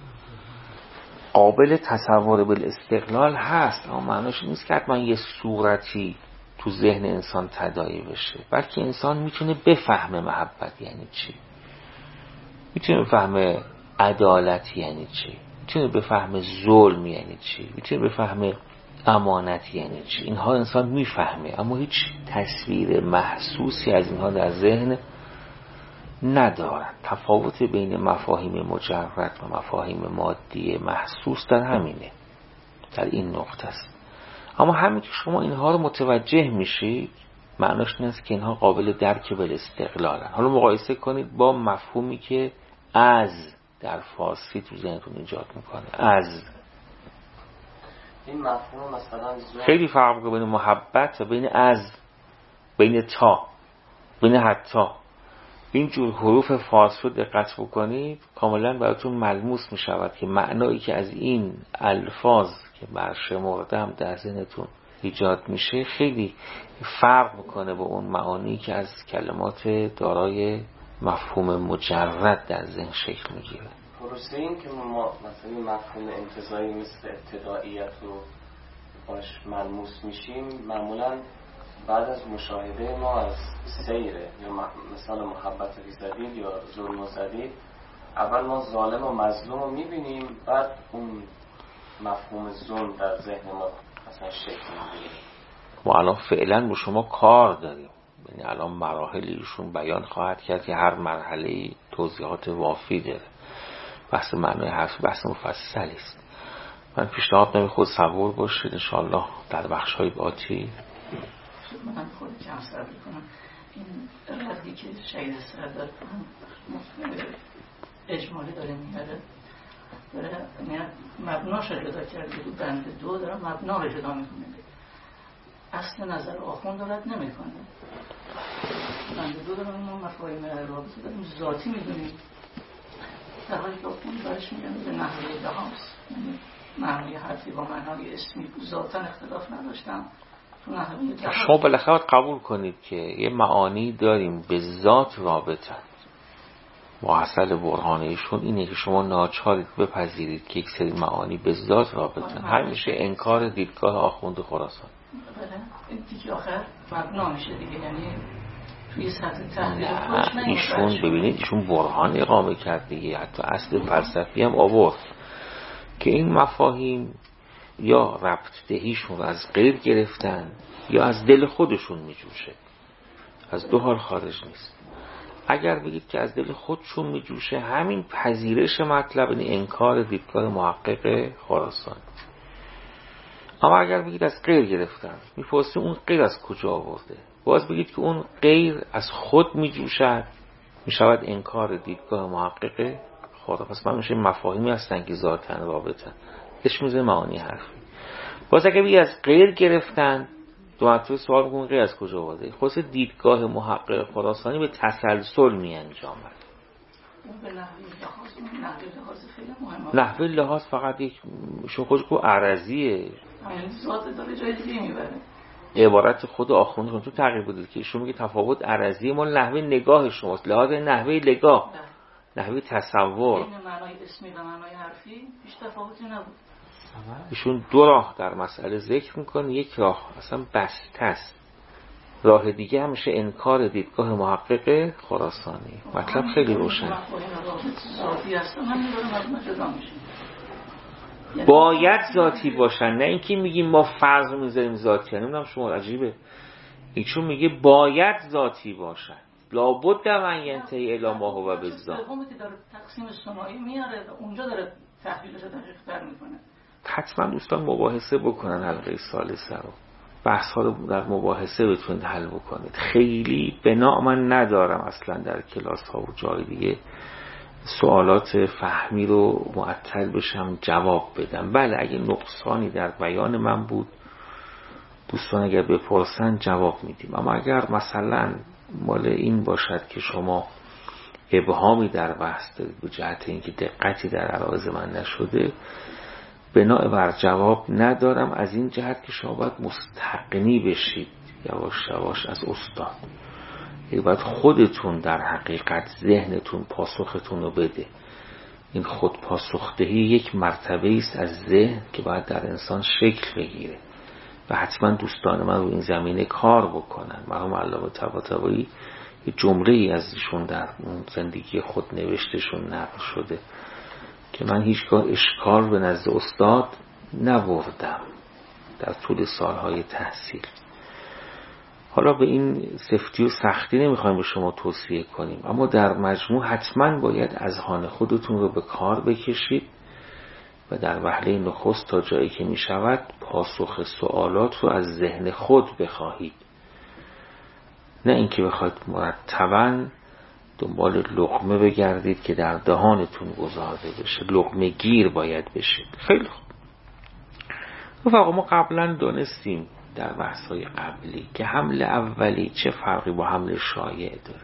[SPEAKER 1] قابل تصور بالاستقلال هست، اما معناش نیست که حتما یه صورتی تو ذهن انسان تداعی بشه، بلکه انسان میتونه بفهمه محبت یعنی چی، میتونه بفهمه عدالت یعنی چی، میتونه بفهمه ظلم یعنی چی، میتونه بفهمه امانت یعنی چی. اینها انسان میفهمه، اما هیچ تصویر محسوسی از اینها در ذهن ندارن. تفاوت بین مفاهیم مجرد و مفاهیم مادی محسوس در همینه، در این نقطه است. اما همین که شما اینها رو متوجه میشید، معناش این است که اینها قابل درک بالاستقلالن. حالا مقایسه کنید با مفهومی که از در فارسی تو ذهنتون ایجاد میکنه. از
[SPEAKER 2] این مفهوم مثلا
[SPEAKER 1] خیلی فرق بین محبت و بین از، بین تا، بین حتی. این جور حروف فارسی رو دقت بکنید کاملا براتون ملموس می شود که معنایی که از این الفاظ که برشمردم در ذهنتون ایجاد میشه خیلی فرق میکنه با اون معانی که از کلمات دارای مفهوم مجرد در ذهن شکل میگیره.
[SPEAKER 2] پروسه این که ما مثلا مفهوم انتزاعی مثل ابتداییت رو باش ملموس میشیم، معمولا بعد از مشاهده ما از سیره، یا مثلا محبت زدید یا ظلم زدید، اول ما ظالم و مظلوم رو میبینیم، بعد اون مفهوم ظلم در ذهن ما مثلا شکل میگیره.
[SPEAKER 1] ما الان فعلا با شما کار داریم، یعنی الان مراحلی ایشون بیان خواهد کرد که هر مرحله توضیحات وافی داره. بحث معنای حرف بحث مفصلی است. من پیشنهاد نمی خود صبور باشید، انشاءالله در بخش‌های آتی
[SPEAKER 3] من خود کم صبر کنم. این ردی که شهید سردار کنم اجمالی داره میاره، داره مبناش رو جدا کرده، تو بند 2 داره مبنا رو جدا میکنه، اصل نظر آخوند دارد نمیکنه. بند 2 داره ما مفاهیم رابطه داریم ذاتی میدونیم، در حالی که آخوند دارش میگن به نحوه لحاظ، یعنی معنی حرفی با معنی اسمی ذاتاً اختلاف نداشتن.
[SPEAKER 1] شما بالاخره قبول کنید که یه معانی داریم به ذات رابطه. محصل برهانیشون اینه که شما ناچارید بپذیرید که یک سری معانی به ذات رابطه. همیشه انکار دیدگاه آخوند خراسان.
[SPEAKER 3] بله این دیگه آخر مبنا میشه دیگه، یعنی توی سطح تحلیل
[SPEAKER 1] ایشون ببینید ایشون برهان اقامه کرد دیگه، حتی اصل فلسفی هم آورد که این مفاهیم یا ربط دهیشون از غیر گرفتن یا از دل خودشون میجوشه، از دو حال خارج نیست. اگر بگید که از دل خودشون میجوشه، همین پذیرش مطلب، این انکار دیدگاه محقق خراسانی. اما اگر بگید از غیر گرفتن، میپرسیم اون غیر از کجا آورده، باز بگید که اون غیر از خود میجوشد، میشود انکار دیدگاه محقق خراسانی. پس من میشه مفاهیمی هستن که ذاتن رابطن، اشمیزه معانی حرفی. باز اگر بگید از غیر گرفتن، دو مرتبه سوال میکنم غیر از کجا آورده. خلاص دیدگاه محقق خراسانی به تسلسل می انجامد. نحوه لحاظ فقط یک شو خودش کو عرضیه،
[SPEAKER 3] ذات داره جای دیگه میبره.
[SPEAKER 1] عبارت خود آخوندی تو تغییر بودید که شما میگه تفاوت عرضی مال نحوه نگاه شماست، لحاظ نحوه نگاه، نحوه تصور.
[SPEAKER 3] بین معنای اسمی و معنای حرفی هیچ تفاوتی نبود.
[SPEAKER 1] ایشون دو راه در مسئله ذکر میکنه، یک راه اصلا بسته است، راه دیگه همیشه انکار دیدگاه محقق خراسانی. مطلب خیلی روشن.
[SPEAKER 3] روابط ذاتی هستن همین داره مبنا جدا میشه.
[SPEAKER 1] باید ذاتی باشن، نه اینکه میگیم ما فرض میذاریم ذاتی. نمیدونم شما عجیبه ایشون میگه باید ذاتی باشن، لابد من ینتهی الی ما هو بالذات.
[SPEAKER 3] سومی که داره تقسیم ثنایی میاره اونجا داره تحلیلش رو دقیق‌تر میکنه.
[SPEAKER 1] حتما دوستان مباحثه بکنن حلقه ثالثه رو، بحث ها رو در مباحثه بتونید حل بکنید. خیلی بنا من ندارم اصلا در کلاس ها و جای دیگه سوالات فهمی رو معطل بشم جواب بدم. بله اگه نقصانی در بیان من بود دوستان اگر بپرسن جواب میدیم، اما اگر مثلا مال این باشد که شما ابهامی در بحث دارید به جهت اینکه دقتی در عرایض من نشده، بنا بر جواب ندارم، از این جهت که شما باید مستغنی بشید یواش یواش از استاد. باید خودتون در حقیقت ذهنتون پاسختون رو بده. این خود پاسخدهی یک مرتبه است از ذهن که باید در انسان شکل بگیره و حتما دوستان من رو این زمینه کار بکنن. مرحوم علامه طباطبایی یه جمله‌ای از ایشون در اون زندگی خود نوشتشون نقل شده که من هیچگاه اشکال به نزد استاد نبردم در طول سالهای تحصیل. حالا به این سفتی و سختی نمیخوایم به شما توصیه کنیم، اما در مجموع حتما باید اذهان خودتون رو به کار بکشید و در وهله نخست تا جایی که میشود پاسخ سوالات رو از ذهن خود بخواهید، نه اینکه بخواید مرتباً دنبال لقمه بگردید که در دهانتون گذارده بشه. لقمه گیر باید بشید. خیلی خوب. رفقا ما قبلا دانستیم در بحث‌های قبلی که حمل اولی چه فرقی با حمل شایع داره.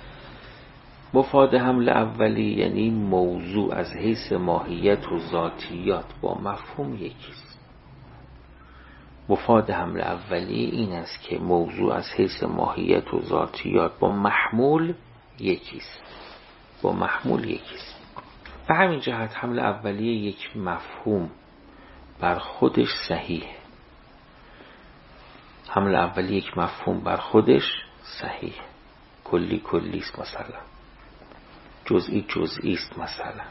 [SPEAKER 1] مفاد حمل اولی یعنی موضوع از حیث ماهیت و ذاتیات با مفهوم یکیست. مفاد حمل اولی این است که موضوع از حیث ماهیت و ذاتیات با محمول یکیست. با محمول یکیست. به همین جهت حمل اولی یک مفهوم بر خودش صحیح. حمل اولی یک مفهوم بر خودش صحیح. کلی کلیست مثلا، جزئی جزئیست مثلا.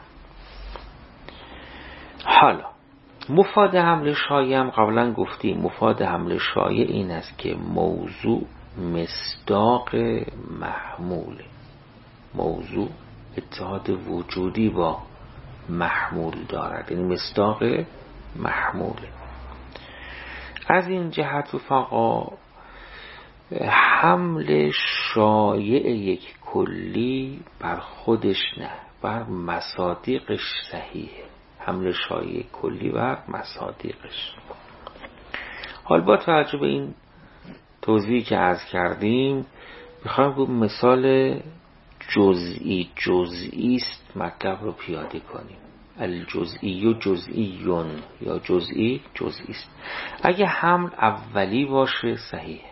[SPEAKER 1] حالا مفاد حمل شایع هم قبلا گفتیم. مفاد حمل شایع این است که موضوع مصداق محموله. موضوع اتحاد وجودی با محمول دارد، یعنی مصداق محموله. از این جهت رفقا حمل شایع یک کلی بر خودش نه، بر مصادیقش صحیحه. حمل شایع کلی بر مصادیقش. حال با توجه به این توضیحی که عرض کردیم میخوایم به مثال جزئی است مطلب رو پیاده کنیم. الجزئی و جزئیون یا جزئی جزئی است. اگه حمل اولی باشه صحیح،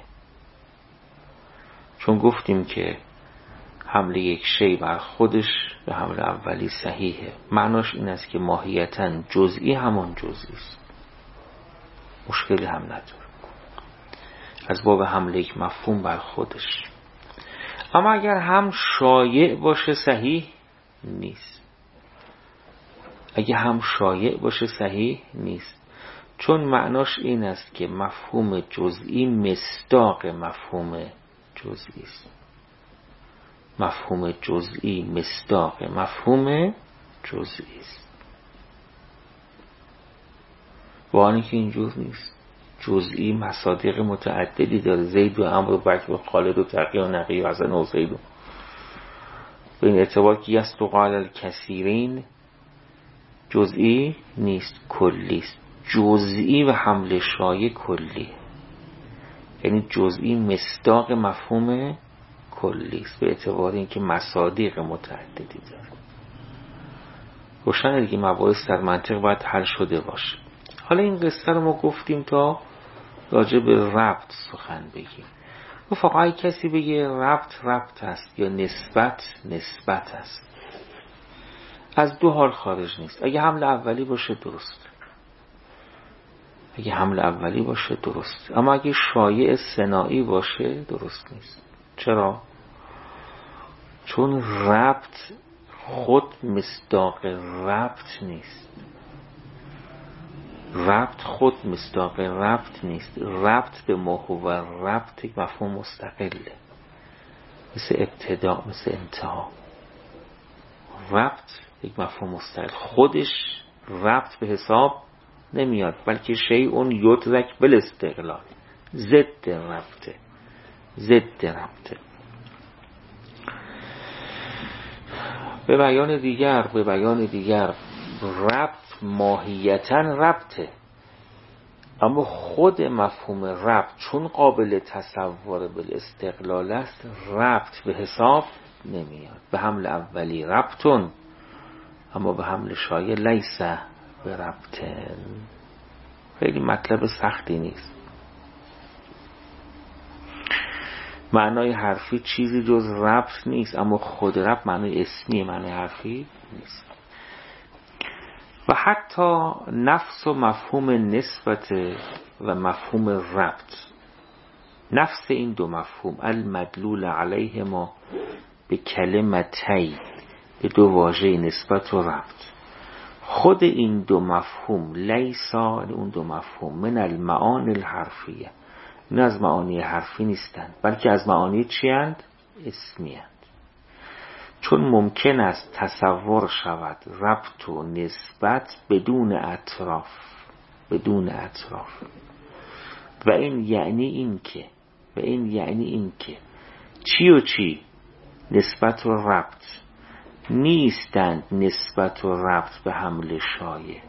[SPEAKER 1] چون گفتیم که حمل یک شی بر خودش به حمل اولی صحیحه. معناش این است که ماهیتاً جزئی همان جزئی است، مشکلی هم نداره از باب حمل یک مفهوم بر خودش. اما اگر هم شایع باشه صحیح نیست. اگه هم شایع باشه صحیح نیست، چون معناش این است که مفهوم جزئی مصداق مفهوم جزئی است. مفهوم جزئی مصداق مفهوم جزئی است. وانی که اینجور نیست. جزئی مصادیق متعددی داره. زید و عمرو و بکر و خالد و تقی و نقی و حسن و حسین. به این اعتبار که یست و قال الکثیرین جزئی نیست، کلی است. جزئی و حمل شایع کلی، یعنی جزئی مصداق مفهوم کلی است به اعتبار اینکه مصادیق متعددی داره. روشن دیگه مباحث در منطق باید حل شده باشه. حالا این قصه رو ما گفتیم تا راجع به ربط سخن بگیم. و فقط کسی بگه ربط است یا نسبت است، از دو حال خارج نیست. اگه حمل اولی باشه درست، اگه حمل اولی باشه درست، اما اگه شایع ثنایی باشه درست نیست. چرا؟ چون ربط خود مصداق ربط نیست. ربط خود مصداق ربط نیست. ربط به ما هو ربط یک مفهوم مستقله، مثل ابتدا، مثل انتها. ربط یک مفهوم مستقل، خودش ربط به حساب نمیاد، بلکه شیء یدرک بالاستقلال، ضد ربطه، ضد ربطه. به بیان دیگر ربط ماهیتاً ربطه، اما خود مفهوم ربط چون قابل تصور بالاستقلال است، ربط به حساب نمیاد. به حمل اولی ربطون، اما به حمل شایع لیسه به ربطن. خیلی مطلب سختی نیست. معنای حرفی چیزی جز ربط نیست، اما خود ربط معنای اسمی، معنای حرفی نیست. و حتی نفس و مفهوم نسبت و مفهوم ربط، نفس این دو مفهوم المدلول علیه ما به کلمتی، به دو واژه نسبت و ربط، خود این دو مفهوم لیسا، اون دو مفهوم من المعانی الحرفیه، نه از معانی حرفی نیستند، بلکه از معانی چی اند؟ اسمی اند. چون ممکن است تصور شود ربط و نسبت بدون اطراف، بدون اطراف. و این یعنی این که چی و چی نسبت و ربط نیستند، نسبت و ربط به حمل شایع،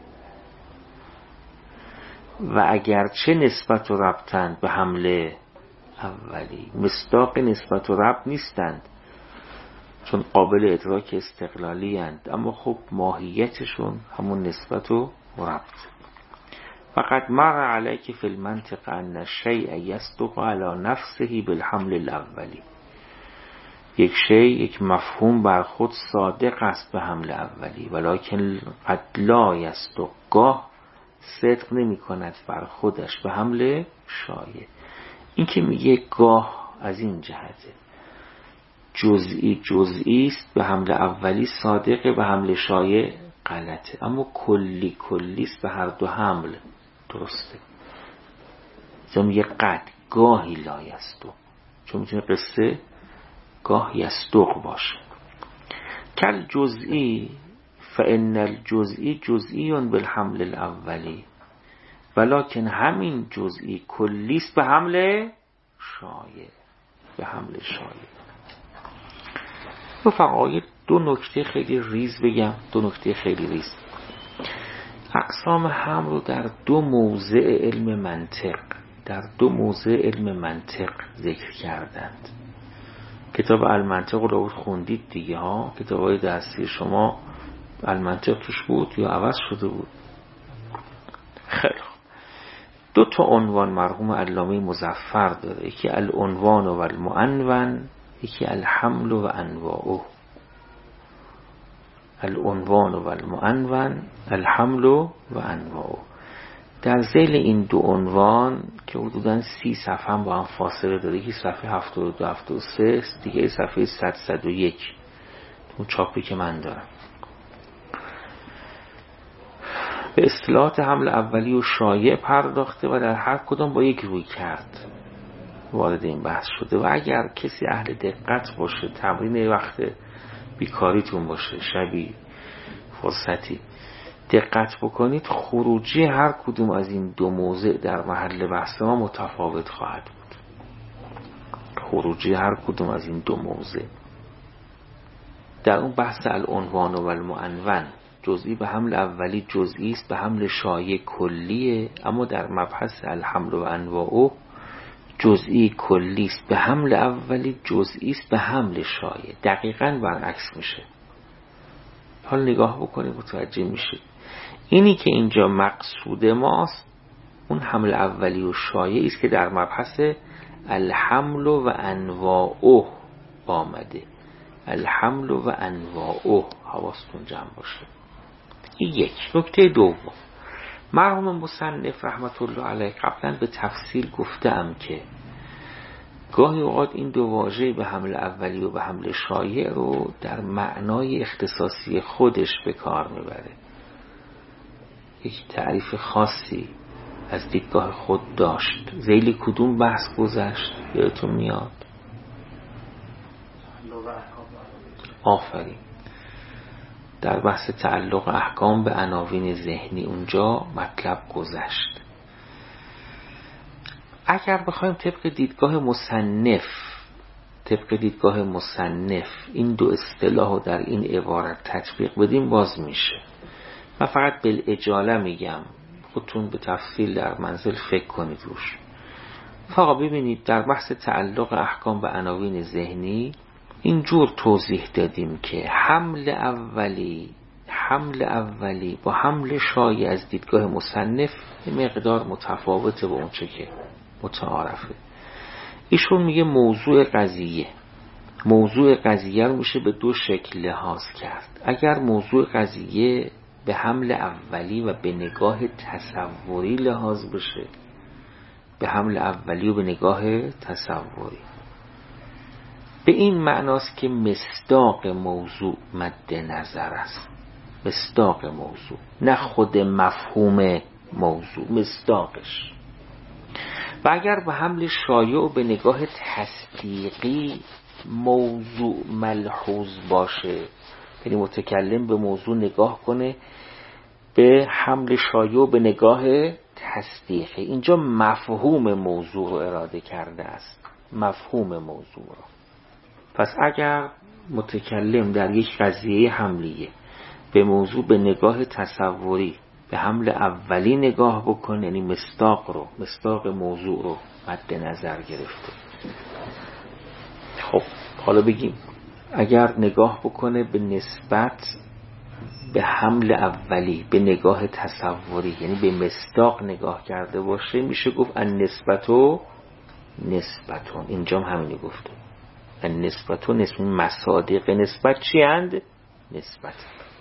[SPEAKER 1] و اگرچه نسبت و ربطند به حمل اولی، مصداق نسبت و ربط نیستند، چون قابل ادراک استقلالی اند، اما خب ماهیتشون همون نسبت و ربط. فقط مر علیک فی المنطق ان الشیء یصدق علی نفسه بالحمل الاولی. یک مفهوم بر خود صادق است به حمل اولی، ولکن قد لا یصدق، گاه صدق نمی کند بر خودش به حمل شایع. این که میگه گاه از این جهته، جزئی است به حمل اولی صادقه، به حمل شایع غلطه، اما کلی است به هر دو حمل درسته. چون میگه قد گاهی لا یصدق، چون میتونه قصه گاه یصدق باشه. کل جزئی فان الجزئی جزئی بالحمل الاولی، ولکن همین جزئی کلی است به حمل شایع، به حمل شایع. رفقای دو نکته خیلی ریز بگم، دو نکته خیلی ریز. اقسام حمل رو در دو موضع علم منطق ذکر کردند. کتاب المنطق رو خوندید دیگه ها، کتابای درسی شما المنطق توش بود یا عوض شده بود؟ خیلی خوب. دو تا عنوان مرحوم علامه مظفر داره، یکی العنوان و المعنون، یکی الحمل و انواعه. العنوان و المعنون، الحمل و انواعه. در ذیل این دو عنوان که حدوداً 30 صفحه هم با هم فاصله داره، یکی صفحه 72 73 است، دیگه صفحه 101 اون چاپی که من دارم، به اصطلاحات حمل اولی و شایع پرداخته و در هر کدام با یک روی کرد وارد این بحث شده. و اگر کسی اهل دقت باشه، تمرین وقت بیکاریتون باشه، شبی فرصتی دقت بکنید، خروجی هر کدوم از این دو موضع در محل بحث ما متفاوت خواهد بود. خروجی هر کدوم از این دو موضع در اون بحث العنوان و المعنون، جزئی به حمل اولی جزئی است به حمل شایع کلیه، اما در مبحث الحمل و انواعه جزئی کلی است به حمل اولی، جزئی است به حمل شایع. دقیقاً برعکس میشه. حال نگاه بکنید متوجه میشید. اینی که اینجا مقصود ماست اون حمل اولی و شایعی است که در مبحث الحمل و انواعه آمده. الحمل و انواعه، حواستون جمع باشه. یک. نکته دوم، مرحوم مصنف رحمت الله علیه قبلا به تفصیل گفتم که گاهی اوقات این دو واژه به حمل اولی و به حمل شایع رو در معنای اختصاصی خودش به کار میبره. یک تعریف خاصی از دیدگاه خود داشت. ذیل کدوم بحث گذشت یادتون میاد؟ آفرین، در بحث تعلق احکام به عناوین ذهنی اونجا مطلب گذشت. اگر بخوایم طبق دیدگاه مصنف این دو اصطلاح رو در این عبارت تطبیق بدیم باز میشه. من فقط بالاجاله میگم، خودتون به تفصیل در منزل فکر کنید روش. فقط ببینید در بحث تعلق احکام به عناوین ذهنی اینجور توضیح دادیم که حمل اولی با حمل شایع از دیدگاه مصنف مقدار متفاوته با اونچه که متعارفه. ایشون میگه موضوع قضیه رو میشه به دو شکل لحاظ کرد. اگر موضوع قضیه به حمل اولی و به نگاه تصوری لحاظ بشه، به حمل اولی و به نگاه تصوری، به این معناست که مصداق موضوع مد نظر است. مصداق موضوع، نه خود مفهوم موضوع، مصداقش. و اگر به حمل شایع و به نگاه تصدیقی موضوع ملحوظ باشه، یعنی متکلم به موضوع نگاه کنه به حمل شایع و به نگاه تصدیقی، اینجا مفهوم موضوع رو اراده کرده است. مفهوم موضوع رو. پس اگر متکلم در یک قضیه حملیه به موضوع به نگاه تصوری به حمل اولی نگاه بکنه، یعنی مصداق موضوع رو مد نظر گرفته. خب حالا بگیم اگر نگاه بکنه به نسبت به حمل اولی به نگاه تصوری، یعنی به مصداق نگاه کرده باشه، میشه گفت النسبتون. اینجا هم همینی گفته، النسبتون اسم مصادیق نسبت چی اند؟ نسبت.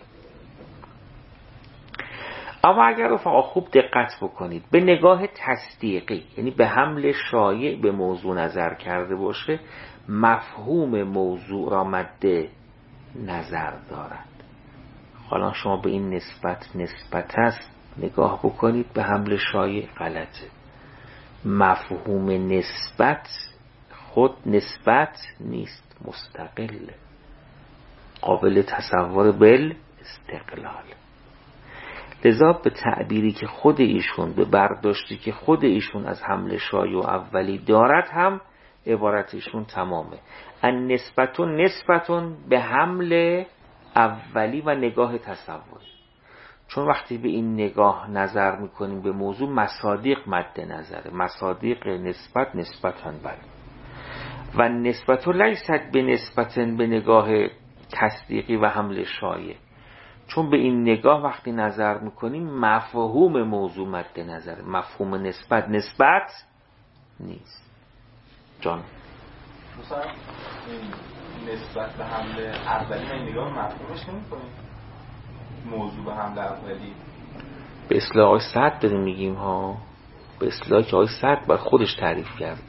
[SPEAKER 1] اما اگر رفقا خوب دقت بکنید به نگاه تصدیقی، یعنی به حمل شایع به موضوع نظر کرده باشه، مفهوم موضوع را مد نظر دارد. حالا شما به این نسبت است نگاه بکنید، به حمل شایع غلطه. مفهوم نسبت خود نسبت نیست، مستقل، قابل تصور بل استقلال. لذا به تعبیری که خود ایشون، به برداشتی که خود ایشون از حمل شایع و اولی دارد هم عبارتشون تمامه. نسبتون به حمل اولی و نگاه تصوری. چون وقتی به این نگاه نظر میکنیم به موضوع، مصادیق مد نظره. مصادیق نسبتاً بله. و نسبتو لیست به نسبتاً به نگاه تصدیقی و حمل شایع. چون به این نگاه وقتی نظر میکنیم مفهوم موضوع مد نظره. مفهوم نسبت نیست. جان
[SPEAKER 4] مثلا نسبت به حمل اولی این نگاه مفهومش نمی‌کنیم. موضوع به حمل اولی
[SPEAKER 1] به اصطلاح آقای سعد داریم میگیم ها، به اصطلاحی که آقای سعد بر خودش تعریف کرده.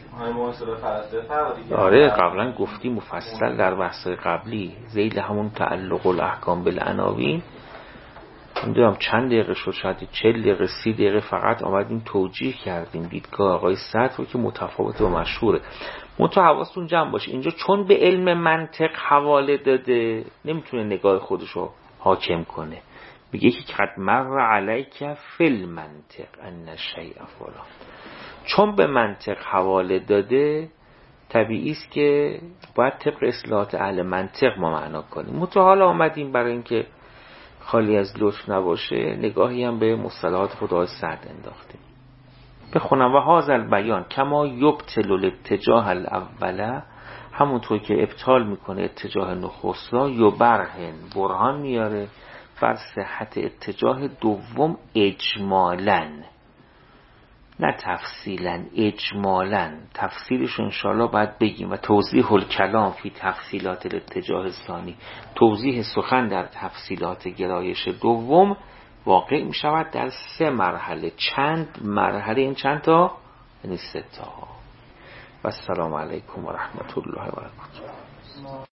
[SPEAKER 1] آره قبلا گفتی مفصل در بحث قبلی، ذیل همون تعلق الاحکام بالعناوین. نمیدونم چند دقیقه شد، شاید 40 دقیقه 30 دقیقه فقط آمدیم توجیه کردیم دیدگاه آقای سعد رو که متفاوت و مشهوره. منتها حواستون جمع باشه اینجا چون به علم منطق حواله داده نمیتونه نگاه خودشو حاکم کنه. میگه که قد مر علیک فی المنطق ان الشیء فلان. چون به منطق حواله داده طبیعی است که باید طبق اصطلاحات اهل منطق ما معنا کنیم. منتها حالا آمدیم برای اینکه خالی از لطف نباشه نگاهی هم به مصطلحات خدای سعد انداختیم. بخونم: و هذا البیان کما یبطل الاتجاه الاول، همونطور که ابطال میکنه اتجاه نخست را، یبرهن برهان میاره بر صحت اتجاه دوم اجمالاً، نه تفصیلاً، اجمالاً. تفصیلش انشاءالله باید بگیم. و توضیح الکلام فی تفصیلات الاتجاه ثانی، توضیح سخن در تفصیلات گرایش دوم واقع می شود در 3 مرحله. چند مرحله؟ این چند تا؟ یعنی 3 تا. و السلام علیکم و رحمت الله و برکاته.